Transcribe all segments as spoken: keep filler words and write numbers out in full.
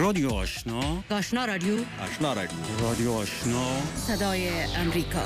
رادیو آشنا، آشنا رادیو، آشنا رادیو، رادیو آشنا، صدای امریکا.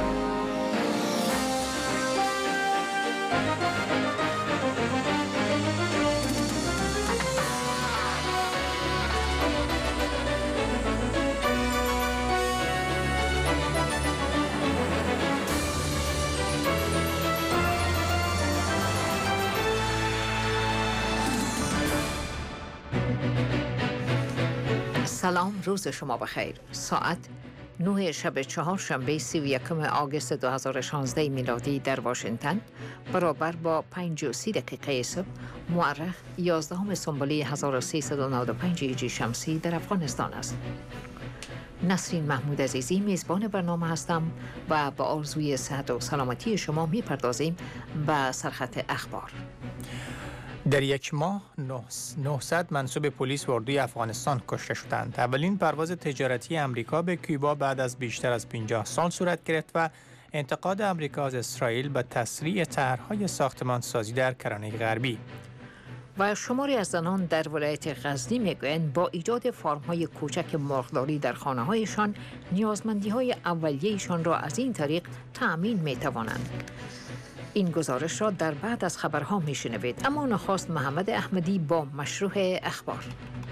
سلام، روز شما بخیر. ساعت نه شب چهارشنبه سی و یکم آگوست دو هزار و شانزده میلادی در واشنگتن برابر با پنج و سی دقیقه صبح مورخ یازدهم سنبله هزار و سیصد و نود و پنج هجری شمسی در افغانستان است. نسرین محمود عزیزی میزبان برنامه هستم و با آرزوی صحت و سلامتی شما میپردازیم به سرخط اخبار. در یک ماه نهصد منصوب پلیس و اردوی افغانستان کشته شدند. اولین پرواز تجارتی امریکا به کوبا بعد از بیشتر از پنجاه سال صورت گرفت و انتقاد امریکا از اسرائیل به تسریع طرح‌های ساختمانسازی در کرانه غربی. و شماری از زنان در ولایت غزنی میگویند با ایجاد فرم‌های کوچک مرغداری در خانه‌هایشان نیازمندی‌های اولیه‌شان را از این طریق تأمین می‌توانند. این گزارش را در بعد از خبرها میشنوید، اما نخست محمد احمدی با مشروع اخبار.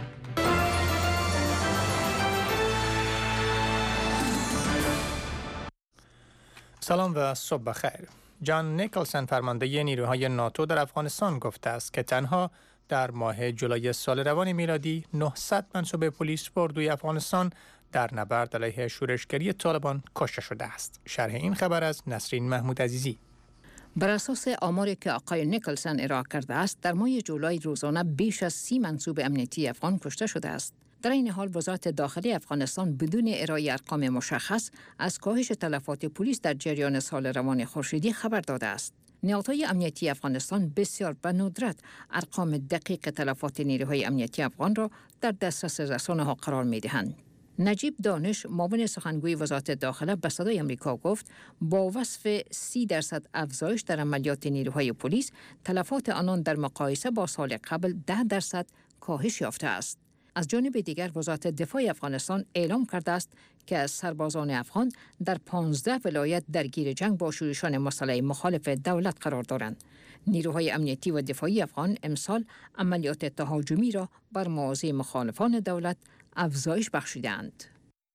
سلام و صبح بخیر. جان نیکلسن فرمانده نیروهای ناتو در افغانستان گفته است که تنها در ماه جولای سال روان میلادی نهصد منصوب پلیس و اردوی افغانستان در نبرد علیه شورشگری طالبان کشته شده است. شرح این خبر از نسرین محمود عزیزی. بر اساس آماری که آقای نیکلسن ارائه کرده است، در ماه جولای روزانه بیش از سی منصوب امنیتی افغان کشته شده است. در این حال وزارت داخلی افغانستان بدون ارائه ارقام مشخص از کاهش تلفات پلیس در جریان سال روان خورشیدی خبر داده است. نهادهای امنیتی افغانستان بسیار به ندرت ارقام دقیق تلفات نیروهای امنیتی افغان را در دسترس رسانه‌ها قرار می‌دهند. نجیب دانش، معاون سخنگوی وزارت داخله، به صدای آمریکا گفت با وصف سی درصد افزایش در عملیات نیروهای پلیس، تلفات آنان در مقایسه با سال قبل ده درصد کاهش یافته است. از جانب دیگر وزارت دفاع افغانستان اعلام کرده است که سربازان افغان در پانزده ولایت درگیر جنگ با شورشان مسلح مخالف دولت قرار دارند. نیروهای امنیتی و دفاعی افغان امسال عملیات تهاجمی را بر مواضع مخالفان دولت افزایش بخشیدند.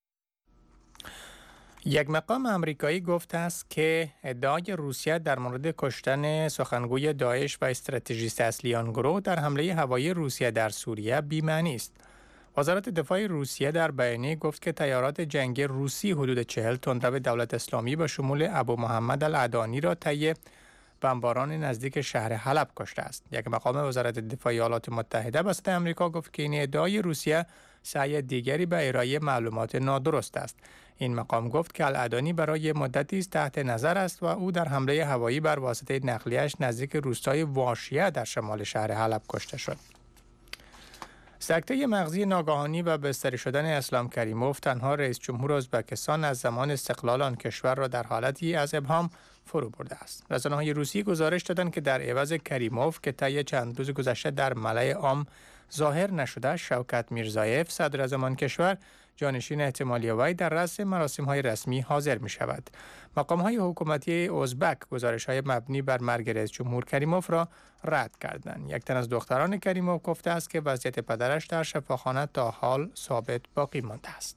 یک مقام آمریکایی گفته است که ادعای روسیه در مورد کشتن سخنگوی داعش و استراتژیست اصلی آن گروه در حمله هوایی روسیه در سوریه بی‌معنی است. وزارت دفاع روسیه در بیانیه گفت که تیارات جنگی روسی حدود چهل تندرو دولت اسلامی به شمول ابو محمد العدانی را طی بمباران نزدیک شهر حلب کشته است. یک مقام وزارت دفاع ایالات متحده به صدای آمریکا گفت که این ادعای روسیه سعی دیگری به ارائه معلومات نادرست است. این مقام گفت که العدانی برای مدتی است تحت نظر است و او در حمله هوایی بر واسطه نقلیه‌اش نزدیک روستای واشیه در شمال شهر حلب کشته شد. سکته مغزی ناگهانی و بستری شدن اسلام کریموف تنها رئیس جمهور ازبکستان از زمان استقلال آن کشور را در حالتی از ابهام فرو برده است. رسانه‌های روسی گزارش دادند که در عوض کریموف که طی چند روز گذشته در ملأ عام ظاهر نشده، شوکت میرزایف صدر اعظم آن کشور جانشین احتمالی وی در رأس مراسم‌های رسمی حاضر می شود. مقام‌های حکومتی ازبک گزارش‌های مبنی بر مرگ رئیس جمهور کریموف را رد کردند. یک تن از دختران کریموف گفته است که وضعیت پدرش در شفاخانه تا حال ثابت باقی مانده است.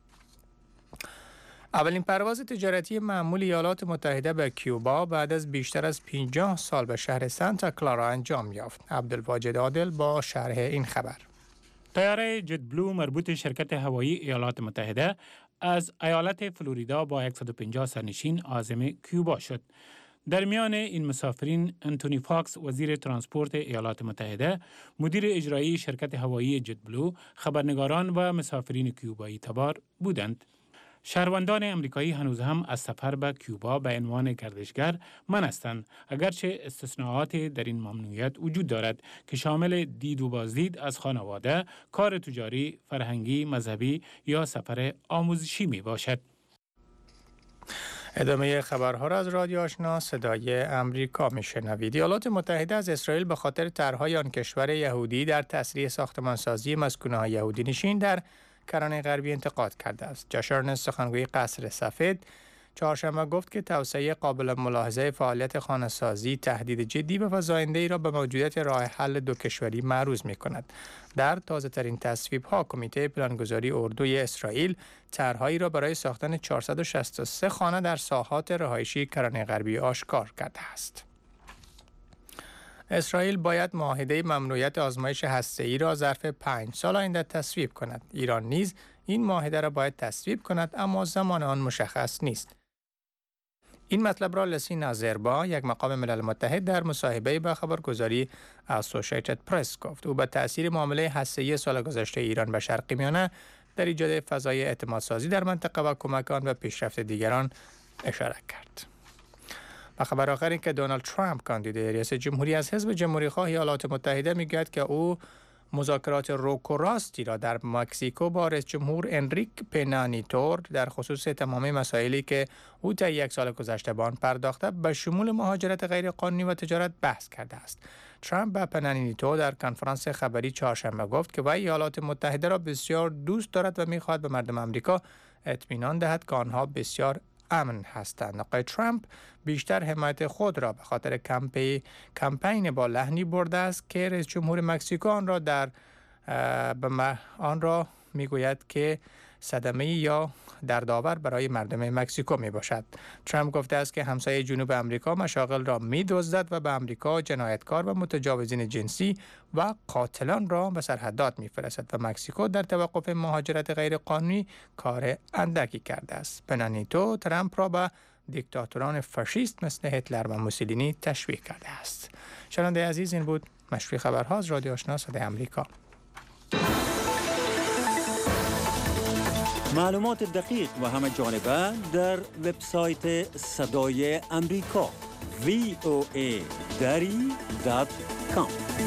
اولین پرواز تجارتی معمول ایالات متحده به کوبا بعد از بیشتر از پنجاه سال به شهر سانتا کلارا انجام یافت. عبدالواجد عادل با شرح این خبر. طیاره جت بلو مربوط شرکت هوایی ایالات متحده از ایالت فلوریدا با صد و پنجاه سرنشین عازم کوبا شد. در میان این مسافرین انتونی فاکس وزیر ترانسپورت ایالات متحده، مدیر اجرایی شرکت هوایی جت بلو، خبرنگاران و مسافرین کوبایی تبار بودند. شهروندان امریکایی هنوز هم از سفر به کوبا به عنوان گردشگر منع هستند، اگرچه استثناءات در این ممنوعیت وجود دارد که شامل دید و بازدید از خانواده، کار تجاری، فرهنگی، مذهبی یا سفر آموزشی می باشد. ادامه خبرها را از رادیو آشنا صدای امریکا میشنوید. ایالات متحده از اسرائیل به خاطر طرحهای آن کشور یهودی در تسریع ساختمانسازی مسکونه‌های یهودی نشین در کرانه غربی انتقاد کرده است. جاش ارنست، سخنگوی قصر سفید، چهارشنبه گفت که توسعه قابل ملاحظه فعالیت خانه‌سازی تهدید جدی به فزاینده‌ای را به موجودیت راه حل دو کشوری معروض می‌کند. در تازه‌ترین تصویب‌ها کمیته پلانگذاری اردوی اسرائیل طرحهایی را برای ساختن چهارصد و شصت و سه خانه در ساحات رهایشی کرانه غربی آشکار کرده است. اسرائیل باید معاهده ممنوعیت آزمایش هسته‌ای را ظرف پنج سال آینده تصویب کند. ایران نیز این معاهده را باید تصویب کند، اما زمان آن مشخص نیست. این مطلب را لسی نظربا، یک مقام ملل متحد، در مصاحبه با خبرگزاری اسوسییتد پرس گفت. او به تأثیر معامله هسته‌ای سال گذشته ایران به شرق میانه در ایجاد فضای اعتمادسازی در منطقه و کمک آن به پیشرفت دیگران اشاره کرد. و خبر آخر این که دونالد ترامپ، کاندیدای ریاست جمهوری از حزب جمهوری‌خواه ایالات متحده، میگوید که او مذاکرات روک و راستی را در مکزیکو با رئیس جمهور انریک پنا نیتو در خصوص تمامی مسائلی که او طی یک سال گذشته به آن پرداخته به شمول مهاجرت غیرقانونی و تجارت بحث کرده است. ترامپ به پنا نیتو در کنفرانس خبری چهارشنبه گفت که وی ایالات متحده را بسیار دوست دارد و می‌خواهد به مردم آمریکا اطمینان دهد که آنها بسیار امن هستند. آقای ترامپ بیشتر حمایت خود را به خاطر کمپی کمپین با لحنی برده است که رئیس جمهور مکزیکو آن را در به آن را میگوید که صدمه یا دردآور برای مردم مکزیکو می باشد. ترامپ گفته است که همسایه جنوب آمریکا مشاغل را می دزدد و به آمریکا جنایتکار و متجاوزین جنسی و قاتلان را به سرحدات می فرستد و مکزیکو در توقف مهاجرت غیرقانونی کار اندکی کرده است. پنا نیتو ترامپ را به دیکتاتوران فاشیست مثل هتلر و موسولینی تشبیه کرده است. شنونده عزیز، این بود مشروع خبرها از رادیو آشنا صدای آمریکا. معلومات دقیق و همه جانبه در وبسایت صدای امریکا وی او ای دری دات کام.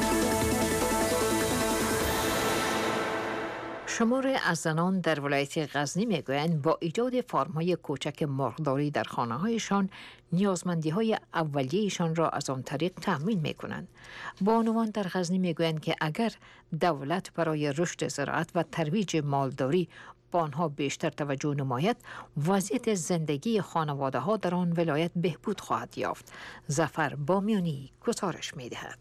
شمار از زنان در ولایت غزنی میگویند با ایجاد فارم‌های کوچک مرغداری در خانه‌هایشان نیازمندی‌های اولیه‌شان را از آن طریق تأمین می‌کنند. بانوان در غزنی میگویند که اگر دولت برای رشد زراعت و ترویج مالداری با آنها بیشتر توجه نماید، وضعیت زندگی خانواده‌ها در آن ولایت بهبود خواهد یافت. ظفر بامیانی گزارش می‌دهد.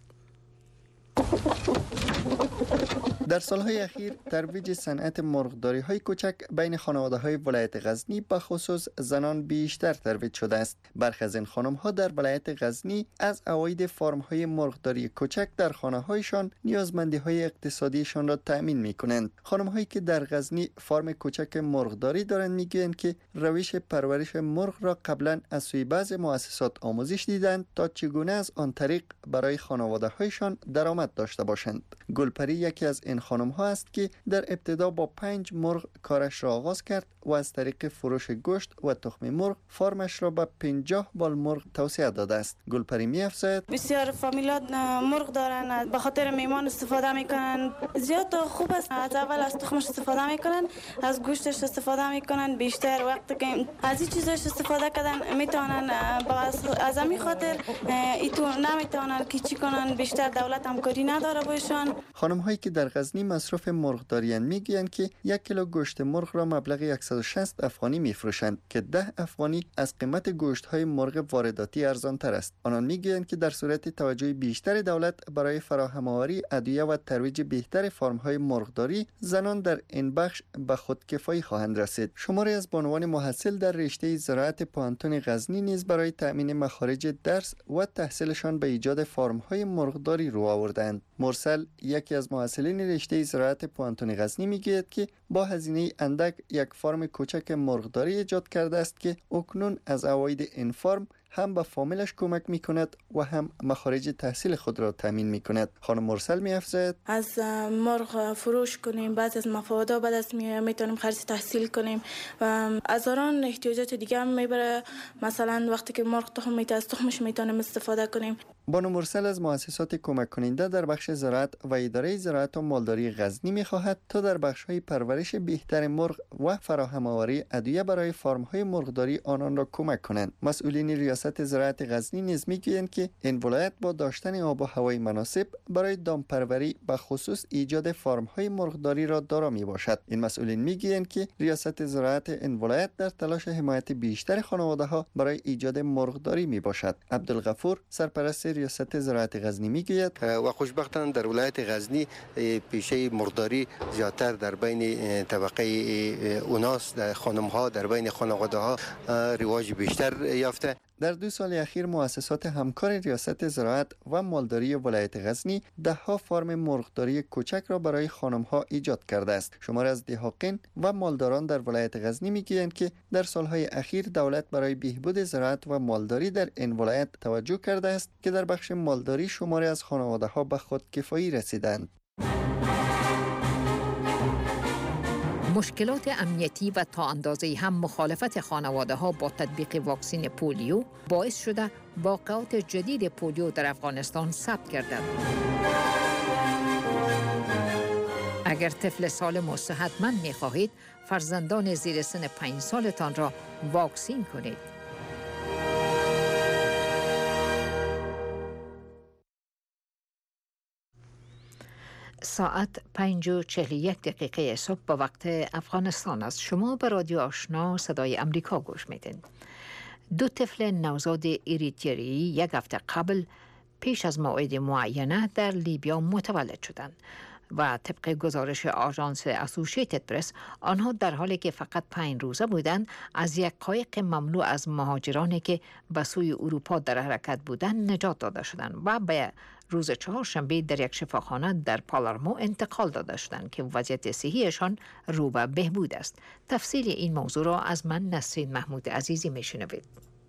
در سالهای اخیر ترویج صنعت مرغداری های کوچک بین خانواده های ولایت غزنی به خصوص زنان بیشتر ترویج شده است. برخی از این خانم ها در ولایت غزنی از عواید فارم های مرغداری کوچک در خانه هایشان نیازمندی های اقتصادیشان را تأمین می کنند. خانم هایی که در غزنی فارم کوچک مرغداری دارند میگویند که روش پرورش مرغ را قبلا از سوی بعض مؤسسات آموزش دیدند تا چگونه از آن طریق برای خانواده هایشان درآمد داشته باشند. گلپری یکی از این خانم ها است که در ابتدا با پنج مرغ کارش را آغاز کرد و از طریق فروش گوشت و تخم مرغ فارمش را به پنجاه بال مرغ توسعه داده است. گلپری می افزاید بسیار فامیلات مرغ دارن، به خاطر میمان استفاده میکنن. زیاد خوب است، از اول از تخمش استفاده میکنن، از گوشتش استفاده میکنن. بیشتر وقت که از این چیزاش استفاده کردن میتونن، از همین خاطر ایتو نمیتونن که چی کنن. بیشتر دولت همکاری نداره باشن. خانم هایی که در غزنی مصرف مرغ دارین میگویند که یک کیلو گوشت مرغ را مبلغ صد و شصت افغانی میفروشند که ده افغانی از قیمت گوشت های مرغ وارداتی ارزان تر است. آنان میگویند که در صورت توجه بیشتر دولت برای فراهم آوری ادویه و ترویج بهتر فارم های مرغداری، زنان در این بخش به خودکفایی خواهند رسید. شماری از بانوان محصل در رشته زراعت پوهنتون غزنی نیز برای تأمین مخارج درس و تحصیلشان به ایجاد فارم های مرغداری رو آوردند. مرسل یکی از محصلین رشته زراعت پوهنتون غزنی میگوید که با هزینه اندک یک فارم کوچک مرغداری ایجاد کرده است که اکنون از عواید این فارم هم به فامیلش کمک میکند و هم مخارج تحصیل خود را تامین میکند. خانم مرسل میافزاید از مرغ فروش کنیم، بعد از مفادا بعد از میتونیم خرج تحصیل کنیم و هزاران احتیاجات دیگه هم میبره. مثلا وقتی که مرغ تخم میده از تخمش میتونیم استفاده کنیم. بانو مرسل از مؤسسات کمک کننده در بخش زراعت و اداره زراعت و مالداری غزنی می‌خواهد تا در بخش‌های پرورش بهتر مرغ و فراهم آوری ادویه برای فارم‌های مرغداری آنان را کمک کنند. مسئولین ریاست زراعت غزنی نیز می‌گویند که این ولایت با داشتن آب و هوای مناسب برای دامپروری به خصوص ایجاد فارم‌های مرغداری را دارا میباشد. این مسئولین می‌گویند که ریاست زراعت این ولایت در تلاش حمایت بیشتر خانواده‌ها برای ایجاد مرغداری میباشد. عبدالغفور سرپرست ریاست زراعت غزنی میگوید و خوشبختانه در ولایت غزنی پیشه مرغداری زیادتر در بین طبقه اوناس، در خانم‌ها، در بین خانواده‌ها رواج بیشتر یافته. در دو سال اخیر مؤسسات همکار ریاست زراعت و مالداری ولایت غزنی ده ها فارم مرغداری کوچک را برای خانم‌ها ایجاد کرده است. شمار از دهاقین و مالداران در ولایت غزنی میگویند که در سالهای اخیر دولت برای بهبود زراعت و مالداری در این ولایت توجه کرده است که در بخش مالداری شماری از خانواده‌ها به خودکفایی رسیدند. مشکلات امنیتی و تا اندازه‌ای هم مخالفت خانواده ها با تطبیق واکسن پولیو باعث شده واقعات جدید پولیو در افغانستان ثبت گردد. اگر طفل سالم و صحتمند می خواهید، فرزندان زیر سن پنج سالتان را واکسین کنید. ساعت پنج و چهل و یک دقیقه صبح با وقت افغانستان است. شما به رادیو آشنا صدای امریکا گوش میدین. دو طفل نوزاد اریتریایی یک هفته قبل پیش از موعد معینه در لیبیا متولد شدند و طبق گزارش آژانس اسوسییتد پرس آنها در حالی که فقط پنج روزه بودند از یک قایق مملو از مهاجرانی که به سوی اروپا در حرکت بودند نجات داده شدند و به روز چهارشنبه در یک شفاخانه در پالارمو انتقال داده شدند که وضعیت صحیشان رو به بهبود است. تفصیل این موضوع را از من نسرین محمود عزیزی میشنوید.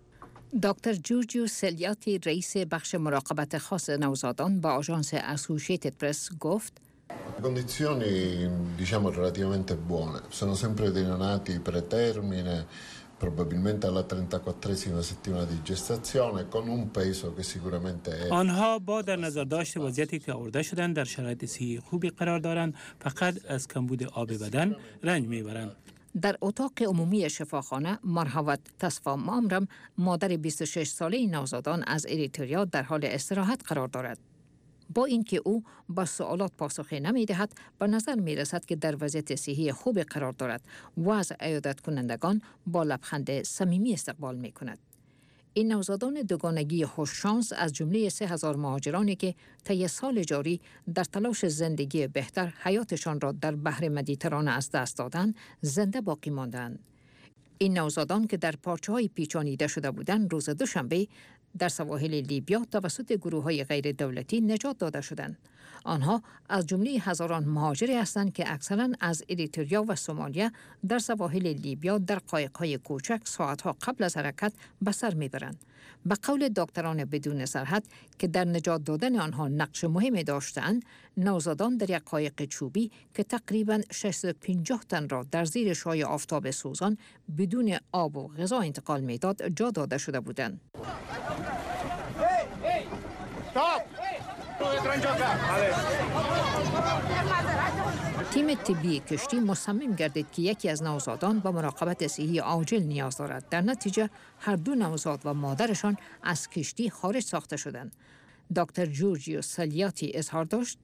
دکتر جورجیو سلیاتی رئیس بخش مراقبت خاص نوزادان با آژانس اسوسییتد پرس گفت condizioni diciamo relativamente buone, sono sempre dei neonati pretermine, probabilmente alla trentaquattresima settimana di gestazione con un peso che sicuramente è. آنها با در نظر داشت وضعیتی که آورده شدند در شرایط صحی خوبی قرار دارند، فقط از کمبود آب بدن رنج میبرند. در اتاق عمومی شفاخانه مرحوت تصفا مامرم مادر بیست و شش ساله نوزادان از اریتریا در حال استراحت قرار دارد. با اینکه او با سوالات پاسخی نمی‌دهد، به نظر می‌رسد که در وضعیت صحی خوبی قرار دارد و از عیادت کنندگان با لبخند صمیمی استقبال می‌کند. این نوزادان دوگانگی خوششانس از جمله سه هزار مهاجرانی که طی سال جاری در تلاش زندگی بهتر حیاتشان را در بحر مدیترانه از دست دادند، زنده باقی ماندند. این نوزادان که در پارچه‌های پیچانیده شده بودند، روز دوشنبه در سواحل لیبیا توسط گروه‌های غیر دولتی نجات داده شدند. آنها از جمله هزاران مهاجری هستند که اکثراً از اریتریا و سومالیا در سواحل لیبیا در قایق‌های کوچک ساعت‌ها قبل از حرکت به سر می‌برند. به قول دکتران بدون سرحد که در نجات دادن آنها نقش مهمی داشتند، نوزادان در یک قایق چوبی که تقریباً ششصد و پنجاه تن را در زیر شعاع آفتاب سوزان بدون آب و غذا انتقال می‌داد جا داده شده بودند. تیم طبی کشتی مصمم گردید که یکی از نوزادان با مراقبت صحی عاجل نیاز دارد. در نتیجه هر دو نوزاد و مادرشان از کشتی خارج ساخته شدند. دکتر جورجیو سلیاتی اظهار داشت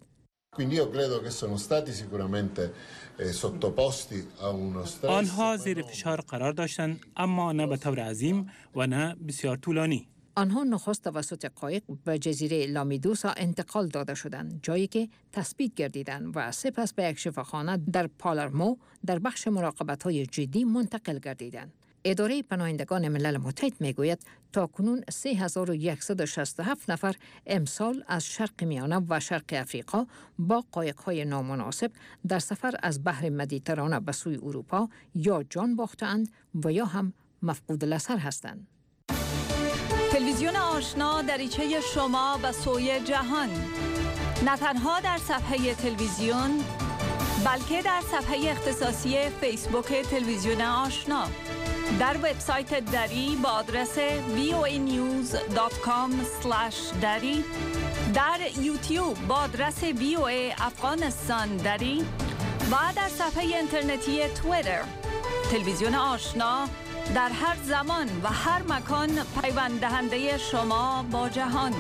آنها زیر فشار قرار داشتند، اما نه به طور عظیم و نه بسیار طولانی. آنها نخست توسط قایق به جزیره لامدوسا انتقال داده شدند، جایی که تثبیت گردیدند و سپس به یک شفاخانه در پالارمو در بخش مراقبت‌های جدی منتقل گردیدند. اداره پناهندگان ملل متحد میگوید تاکنون سه هزار و صد و شصت و هفت نفر امسال از شرق میانه و شرق افریقا با قایق‌های نامناسب در سفر از بحر مدیترانه به سوی اروپا یا جان باختند و یا هم مفقود الاثر هستند. تلویزیون آشنا دریچه شما به سوی جهان، نه تنها در صفحه تلویزیون بلکه در صفحه اختصاصی فیسبوک تلویزیون آشنا، در وبسایت دری با آدرس وی او ای نیوز دات کام اسلش دری، در یوتیوب با آدرس وی او ای افغانستان دری و در صفحه اینترنتی توییتر. تلویزیون آشنا در هر زمان و هر مکان پیوند دهنده شما با جهان.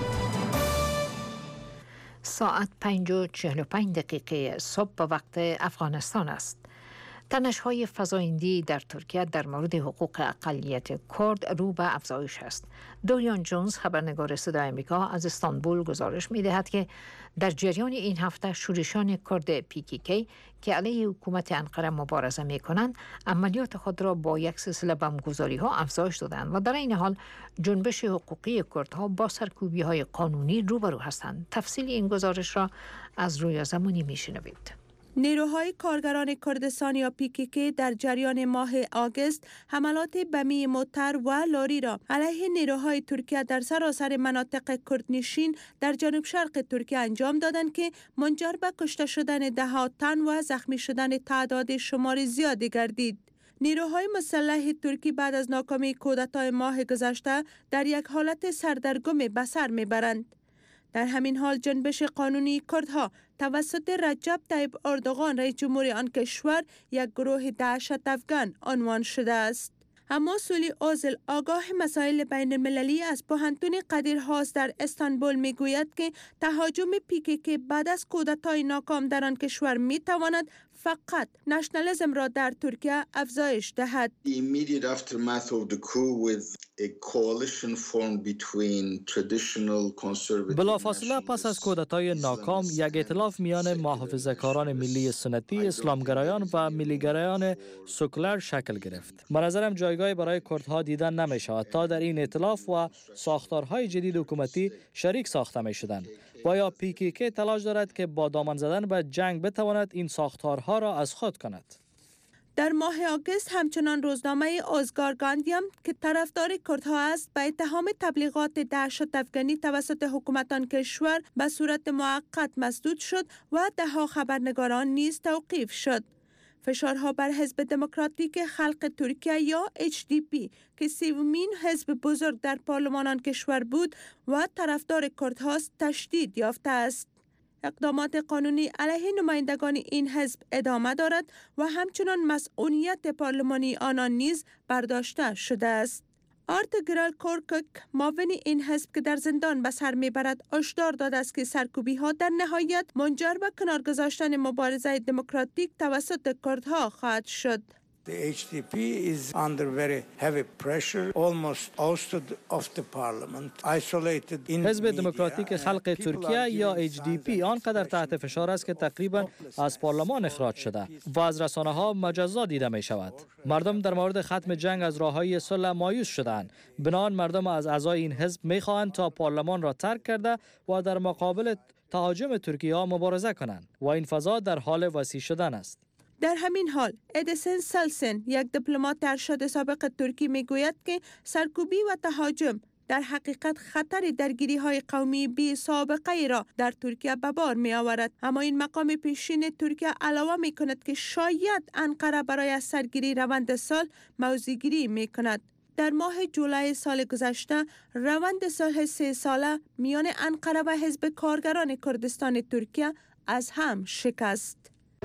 ساعت پنج و چهل و پنج دقیقه صبح به وقت افغانستان است. تنش‌های فزاینده‌ای در ترکیه در مورد حقوق اقلیت کرد رو به افزایش است. دوریان جونز، خبرنگار صدای آمریکا از استانبول، گزارش می‌دهد که در جریان این هفته شورشیان کرد پی کی کی که علیه حکومت انقره مبارزه می‌کنند، عملیات خود را با یک سلسله بمبگذاری‌ها افزایش دادند و در این حال جنبش حقوقی کردها با سرکوبی‌های قانونی روبرو هستند. تفصیل این گزارش را از رویا زمانی می‌شنوید. نیروهای کارگران کردستان یا پی کی کی در جریان ماه آگوست حملات بمی موتر و لاری را علیه نیروهای ترکیه در سراسر مناطق کردنشین در جنوب شرق ترکیه انجام دادند که منجر به کشته شدن ده ها تن و زخمی شدن تعداد شمار زیادی گردید. نیروهای مسلح ترکی بعد از ناکامی کودتای ماه گذشته در یک حالت سردرگم به سر میبرند. در همین حال جنبش قانونی کردها توسط رجب طیب اردوغان رئیس جمهور آن کشور یک گروه دهشت افغان عنوان شده است. اما سولی اوزل، آگاه مسائل بین المللی از پوهنتون قدیر هاست در استانبول، میگوید که تهاجم پی کی کی بعد از کودتای ناکام در آن کشور می تواند فقط نشنالیسم را در ترکیه افزایش دهد. The immediate aftermath of the coup with a coalition formed between traditional conservative بلافاصله پس از کودتای ناکام یک ائتلاف میان محافظه‌کاران ملی سنتی، اسلامگرایان و ملیگرایان سکولار شکل گرفت. به نظرم جایگاهی برای کردها دیدن نمی شود تا در این ائتلاف و ساختارهای جدید حکومتی شریک ساخته می شدند. و یا پی کی کی تلاش دارد که با دامن زدن به جنگ بتواند این ساختارها را از خود کند. در ماه آگوست همچنان روزنامه اوزگار گاندیم که طرفدار کردها است به اتهام تبلیغات دهشت افغانی توسط حکومت آن کشور به صورت موقت مسدود شد و ده ها خبرنگاران نیز توقیف شد. فشارها بر حزب دموکراتیک خلق ترکیه یا اچ دی پی که سومین حزب بزرگ در پارلمان آن کشور بود و طرفدار کردهاست تشدید یافته است. اقدامات قانونی علیه نمایندگان این حزب ادامه دارد و همچنان مسئولیت پارلمانی آنان نیز برداشته شده است. آرتگرال کورکک، معاون این حزب که در زندان به سر میبرد، هشدار داده است که سرکوبی ها در نهایت منجر به کنار گذاشتن مبارزه دموکراتیک توسط کردها خواهد شد. The H D P is under very heavy pressure, almost ousted of the parliament, isolated in حزب دموکراتیک خلق ترکیه یا اچ دی پی آنقدر تحت فشار است که تقریبا از پارلمان اخراج شده و از رسانه ها مجزا دیده می شود. مردم در مورد ختم جنگ از راههای صلح مایوس شدند. بنابراین مردم از اعضای این حزب می خواهند تا پارلمان را ترک کرده و در مقابل تهاجم ترکیه ها مبارزه کنند و این فضا در حال وسیع شدن است. در همین حال ادیسن سلسن، یک دیپلمات ارشد سابق ترکی، میگوید که سرکوبی و تهاجم در حقیقت خطر درگیری های قومی بی سابقه ای را در ترکیه به بار می آورد. اما این مقام پیشین ترکیه علاوه می کند که شاید انقره برای از سرگیری روند صلح موضع‌گیری می کند. در ماه جولای سال گذشته روند صلح سه ساله میان انقره و حزب کارگران کردستان ترکیه از هم شکست.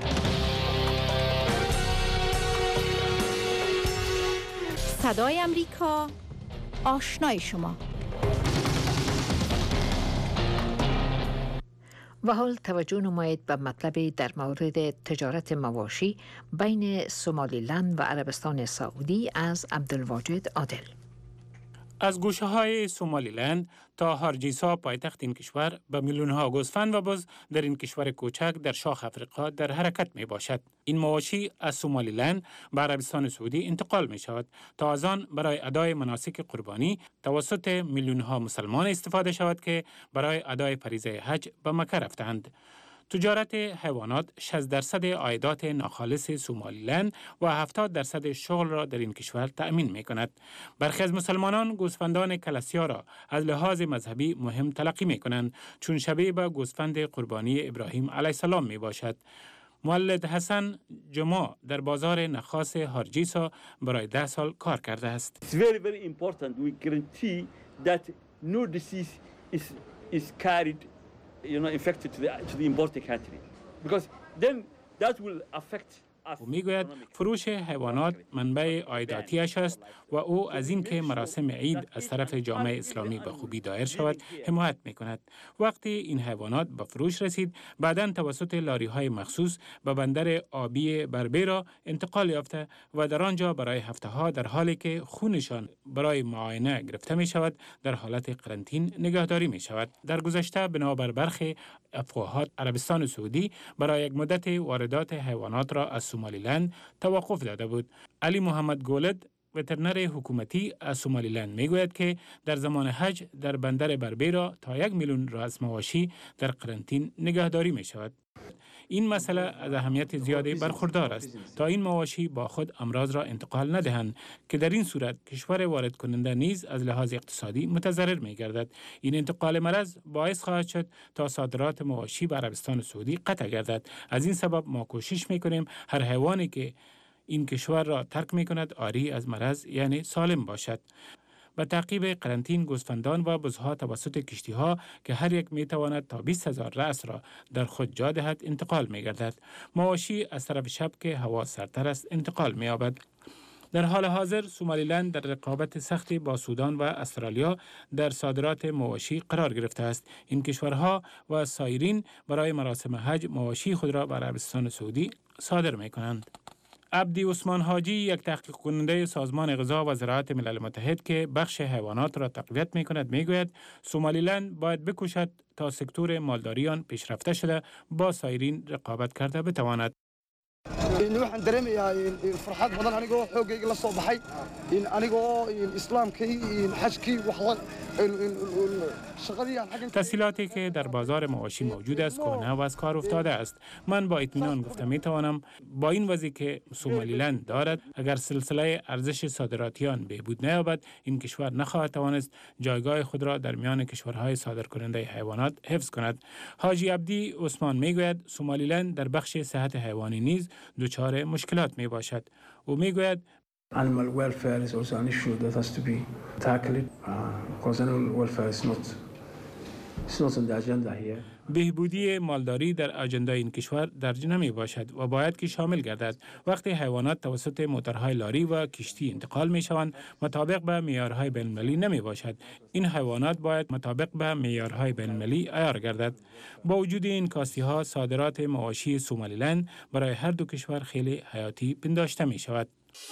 صدای امریکا، آشنای شما. و حال توجه نمایید به مطلبی در مورد تجارت مواشی بین سومالیلند و عربستان سعودی از عبدالواجد عادل. از گوشه های سومالیلند تا هارجیسا پایتخت این کشور به میلیون ها گوسفند و بز در این کشور کوچک در شاخ افریقا در حرکت می باشد. این مواشی از سومالیلند به عربستان سعودی انتقال می شود تا از آن برای ادای مناسک قربانی توسط میلیون ها مسلمان استفاده شود که برای ادای فریضه حج به مکه رفتند. تجارت حیوانات شصت درصد عایدات ناخالص سومالیلند و هفتاد درصد شغل را در این کشور تأمین می کند. برخی از مسلمانان گوسفندان کلاسیا را از لحاظ مذهبی مهم تلقی می کنند چون شبیه به گوسفند قربانی ابراهیم علیه السلام می باشد. مولد حسن جمعه در بازار نخاس هارجیسا برای ده سال کار کرده است. It's very very important we guarantee that no disease is is carried you know infected to the to the importing country because then that will affect او میگوید فروش حیوانات منبع عایداتیش است و او از این که مراسم عید از طرف جامعه اسلامی به خوبی دایر شود حمایت میکند. وقتی این حیوانات به فروش رسید بعداً توسط لاری های مخصوص به بندر آبی بربیرا انتقال یافته و در آنجا برای هفته ها در حالی که خونشان برای معاینه گرفته می شود در حالت قرنطین نگهداری می شود. در گذشته بنابر برخی افواهات عربستان سعودی برای یک مدت واردات حیوانات را از سومالیلند توقف داده بود. علی محمد گولد وترنر حکومتی از سومالیلند میگوید که در زمان حج در بندر بربیرا تا یک میلیون راس مواشی در قرنطین نگهداری می شود. این مسئله از اهمیت زیادی برخوردار است تا این مواشی با خود امراض را انتقال ندهند که در این صورت کشور وارد کننده نیز از لحاظ اقتصادی متضرر می گردد. این انتقال مرض باعث خواهد شد تا صادرات مواشی به عربستان سعودی قطع گردد. از این سبب ما کوشش می کنیم هر حیوانی که این کشور را ترک می کند عاری از مرض یعنی سالم باشد. به تعقیب قرنطین گوسفندان و بزها توسط کشتی ها که هر یک می تواند تا بیست هزار رأس را در خود جا دهد انتقال می گردد. مواشی از طرف شب که هوا سردتر است انتقال می یابد. در حال حاضر سومالیلند در رقابت سختی با سودان و استرالیا در صادرات مواشی قرار گرفته است. این کشورها و سایرین برای مراسم حج مواشی خود را به عربستان سعودی صادر می کنند. عبدی عثمان حاجی یک تحقیق کننده سازمان غذا و زراعت ملل متحد که بخش حیوانات را تقویت می کند می گوید سومالیلند باید بکوشد تا سکتور مالداری آن پیشرفته شده با سایرین رقابت کرده بتواند. in waxaan dareemayaa in farxad badan anigoo xoogayga la soo baxay in anigoo in islaamkii in xajkii wax تسهیلاتی که در بازار مواشی موجود است کهنه و از کار افتاده است. من با اطمینان گفته می توانم با این وضعی که سومالیلند دارد اگر سلسله ارزش صادراتیان بهبود نیابد این کشور نخواهد توانست جایگاه خود را در میان کشورهای صادرکننده حیوانات حفظ کند. حاجی عبدی عثمان می گوید سومالیلند در بخش صحت حیوانی نیز دچار مشکلات می باشد. او می گوید Animal welfare is also an issue that has to be tackled uh, because animal welfare is not, it's not on the agenda here. بهبودی مالداری در اجندای این کشور درج نمی باشد و باید که شامل گردد. وقتی حیوانات توسط موتورهای لاری و کشتی انتقال می شوند مطابق به معیارهای بین المللی نمی باشد. این حیوانات باید مطابق به معیارهای بین المللی عیار گردد. با وجود این کاستی ها صادرات مواشی سومالیلند برای هر دو کشور خیلی حیاتی پنداشته می شود.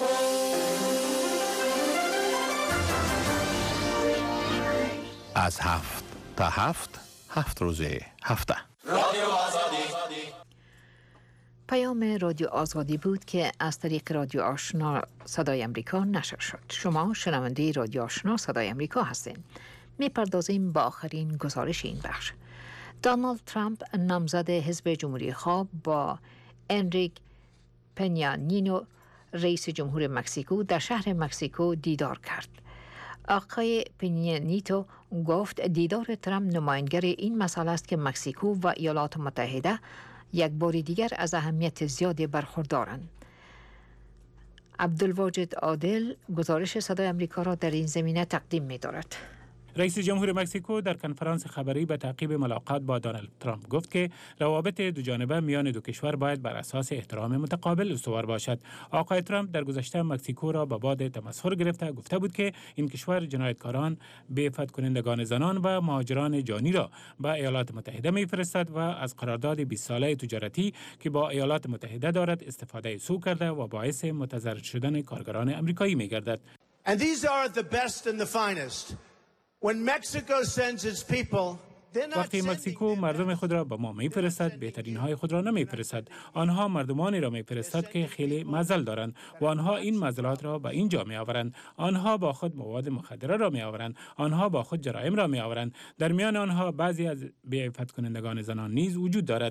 از هفت تا هفت هفت روزه هفته رادیو آزادی. پیام رادیو آزادی بود که از طریق رادیو آشنا صدای امریکا نشر شد. شما شنونده رادیو آشنا صدای امریکا هستین. میپردازیم با آخرین گزارش این بخش. دونالد ترامپ نامزد حزب جمهوری خواه با انریک پنیا نینو رئیس جمهور مکزیکو در شهر مکزیکو دیدار کرد. آقای پنیا نیتو گفت دیدار ترامپ نمایانگر این مسئله است که مکزیکو و ایالات متحده یک بار دیگر از اهمیت زیادی برخوردارند. عبدالواجد عادل گزارش صدای امریکا را در این زمینه تقدیم می دارد. رئیس جمهور مکزیکو در کنفرانس خبری به تعقیب ملاقات با دونالد ترامپ گفت که روابط دوجانبه میان دو کشور باید بر اساس احترام متقابل استوار باشد. آقای ترامپ در گذشته مکزیکو را به باد تمسخر گرفته گفته بود که این کشور جنایتکاران، بیعفت کنندگان زنان و مهاجران جانی را به ایالات متحده میفرستد و از قرارداد بیست ساله تجارتی که با ایالات متحده دارد استفاده سوء کرده و باعث متضرر شدن کارگران آمریکایی میگردد. And these are the best and the finest. When Mexico sends its people, وقتی مکزیکو مردم خود را به ما میفرستد بهترین های خود را نمیفرستد. آنها مردمانی را میفرستد که خیلی معضل دارند و آنها این معضلات را به اینجا می آورند. آنها با خود مواد مخدره را می آورند. آنها با خود جرایم را می آورند. در میان آنها بعضی از بیعفت کنندگان زنان نیز وجود دارد.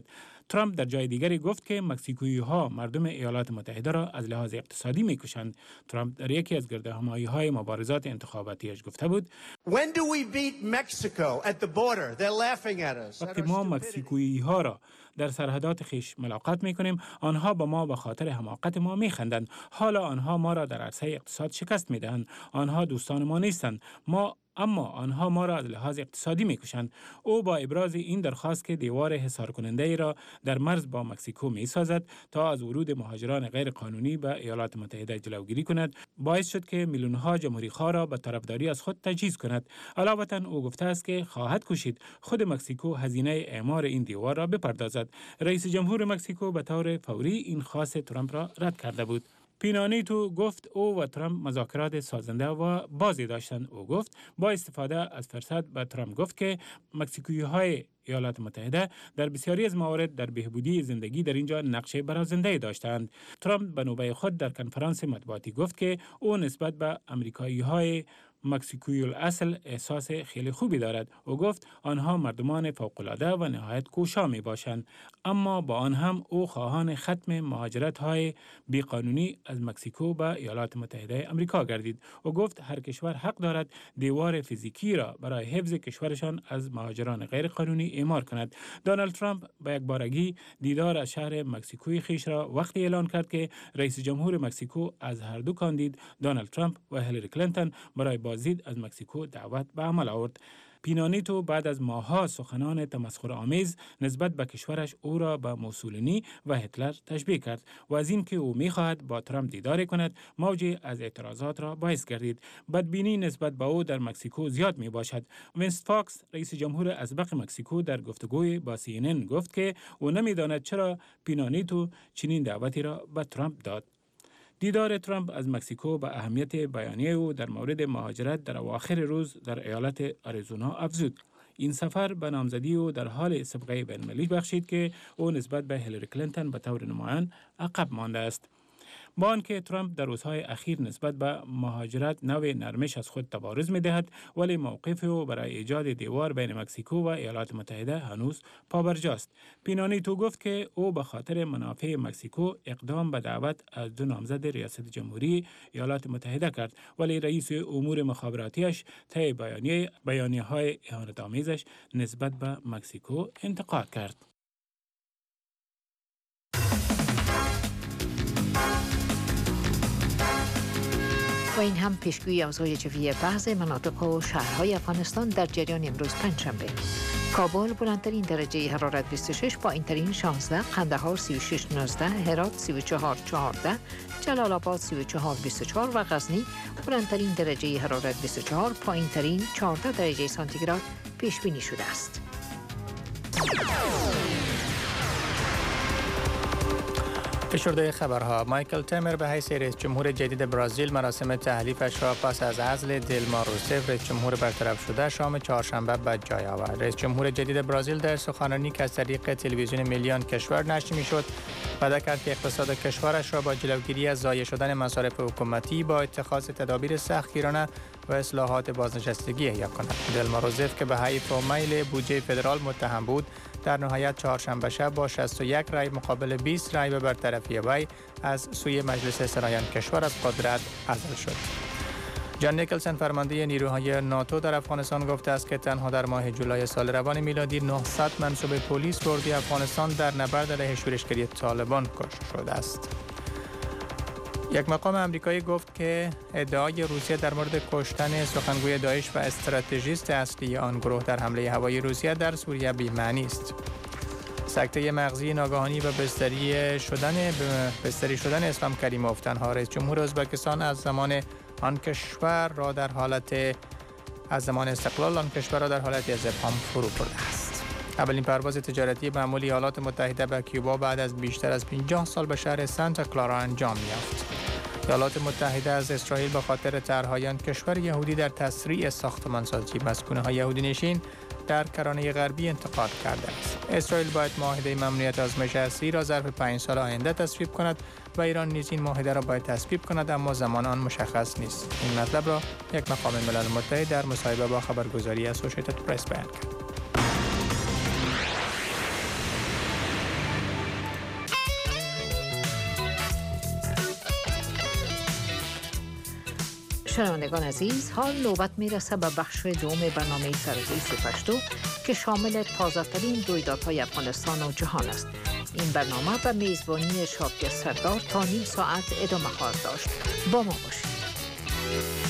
ترامپ در جای دیگری گفت که مکزیکویی ها مردم ایالات متحده را از لحاظ اقتصادی میکشند. ترامپ در یکی از گردهمایی های مبارزات انتخاباتیش گفته بود When do we beat Mexico at the border? They're laughing at us. وقتی ما مکزیکویی ها را در سرحدات خیش ملاقات میکنیم، آنها با ما به خاطر حماقت ما میخندند. حالا آنها ما را در عرصه اقتصاد شکست میدهند. آنها دوستان ما نیستند. ما اما آنها ما را از لحاظ اقتصادی میکشند. او با ابراز این درخواست که دیوار حصار کننده ای را در مرز با مکزیکو می سازد تا از ورود مهاجران غیر قانونی به ایالات متحده جلوگیری کند، باعث شد که میلیون‌ها جمهوری‌خواه را به طرفداری از خود تجهیز کند. علاوه او گفته است که خواهد کوشید خود مکزیکو هزینه اعمار این دیوار را بپردازد. رئیس جمهور مکزیکو به طور فوری این خواست ترامپ را رد کرده بود. پینا نیتو گفت او و ترامپ مذاکرات سازنده و بازی داشتند. او گفت با استفاده از فرصت به ترامپ گفت که مکزیکویی های ایالات متحده در بسیاری از موارد در بهبودی زندگی در اینجا نقش برازنده داشتند. ترامپ به نوبه خود در کنفرانس مطبوعاتی گفت که او نسبت به امریکایی های مکزیکویی الاصل احساس خیلی خوبی دارد. او گفت آنها مردمان فوق‌العاده و نهایت کوشا می باشند، اما با آن هم او خواهان ختم مهاجرت های بیقانونی از مکزیکو به ایالات متحده آمریکا گردید. او گفت هر کشور حق دارد دیوار فیزیکی را برای حفظ کشورشان از مهاجران غیر قانونی اعمار کند. دونالد ترامپ به یک بارگی دیدار از شهر مکزیکوی خیش را وقتی اعلان کرد که رئیس جمهور مکزیکو از هر دو کاندید دونالد ترامپ و هیلاری کلینتون برای بازدید از مکزیکو دعوت به عمل آورد. پینا نیتو بعد از ماه‌ها سخنان تمسخرآمیز نسبت به کشورش او را به موسولینی و هتلر تشبیه کرد و از اینکه او می‌خواهد با ترامپ دیدار کند موجی از اعتراضات را باعث گردید. بدبینی نسبت به او در مکزیکو زیاد میباشد. وینست فاکس رئیس جمهور اسبق مکزیکو در گفتگوی با سی ان ان گفت که او نمی‌داند چرا پینا نیتو چنین دعوتی را به ترامپ داد. دیدار ترامپ از مکزیکو به اهمیت بیانیه او در مورد مهاجرت در اواخر روز در ایالت آریزونا افزود. این سفر به نامزدی او در حال سابقه بین‌المللی بخشید که او نسبت به هیلاری کلینتون به طور نمایان عقب مانده است. با آنکه ترامپ در روزهای اخیر نسبت به مهاجرت نوع نرمش از خود تبارز می‌دهد، ولی موقف او برای ایجاد دیوار بین مکزیکو و ایالات متحده هنوز پابرجاست. پینا نیتو گفت که او به خاطر منافع مکزیکو اقدام به دعوت از دو نامزد ریاست جمهوری ایالات متحده کرد، ولی رئیس امور مخابراتیش طی بیانیه بیانیه‌های اهانت‌آمیزش نسبت به مکزیکو انتقاد کرد. و این هم پیشگویی اوضاع جوی بعض مناطق و شهرهای افغانستان در جریان امروز پنجشنبه. کابل بلندترین درجه حرارت بیست و شش، پایینترین شانزده، قندهار سی و شش نوزده، هرات سی و چهار چهارده، جلال آباد سی و چهار بیست و چهار و غزنی بلندترین درجه حرارت بیست و چهار، پایینترین چهارده درجه سانتیگراد پیش بینی شده است. فشرده خبرها. مایکل تمر به حیث رئیس جمهور جدید برزیل مراسم تحلیفش را پس از عزل دلما روسف رئیس جمهور برطرف شده شام چهارشنبه به جای آورد. رئیس جمهور جدید برزیل در سخنرانی که از طریق تلویزیون میلیون کشور نشر میشد وعده کرد که اقتصاد کشورش را با جلوگیری از ضایع شدن مصارف حکومتی با اتخاذ تدابیر سختگیرانه و اصلاحات بازنشستگی احیا کند. دلما روسف که به حیف و میل بودجه فدرال متهم بود، در نهایت چهارشنبه شب با شصت و یک رای مقابل بیست رای به برطرفی وی از سوی مجلس سرایان کشور از قدرت عزل شد. جان نیکلسن فرمانده نیروهای ناتو در افغانستان گفته است که تنها در ماه جولای سال روان میلادی نهصد منصوب پلیس کردی افغانستان در نبرد علیه شورشگری طالبان کشته شده است. یک مقام امریکایی گفت که ادعای روسیه در مورد کشتن سخنگوی داعش و استراتژیست اصلی آن گروه در حمله هوایی روسیه در سوریه بی‌معنی است. سکته مغزی ناگهانی و بستری شدن بستری شدن اسلام کریموف تنها رئیس جمهور ازبکستان از زمان آن کشور را در حالت از زمان استقلال آن کشور را در حالت از ابهام فرو برده است. اولین پرواز تجارتی معمول ایالات متحده به کیوبا بعد از بیشتر از پنجاه سال به شهر سانتا کلارا انجام یافت. ایالات متحده از اسرائیل به خاطر طرح‌های آن کشور یهودی در تسریع ساختمانسازی مسکونه‌های یهودی نشین در کرانه غربی انتقاد کرده است. اسرائیل باید معاهده ممنوعیت آزمایش هسته‌ای را ظرف پنج سال آینده تصویب کند و ایران نیز این معاهده را باید تصویب کند، اما زمان آن مشخص نیست. این مطلب را یک مقام ملل متحد در مصاحبه با خبرگزاری اسوسییتد پرس بیان کرد. شنوندگان عزیز، حال نوبت میرسه به بخش دوم برنامه سرزیست پشتو که شامل تازه ترین رویدادهای افغانستان و جهان است. این برنامه به میزبانی شاکر سردار تا نیم ساعت ادامه خواهد داشت. با ما باشید.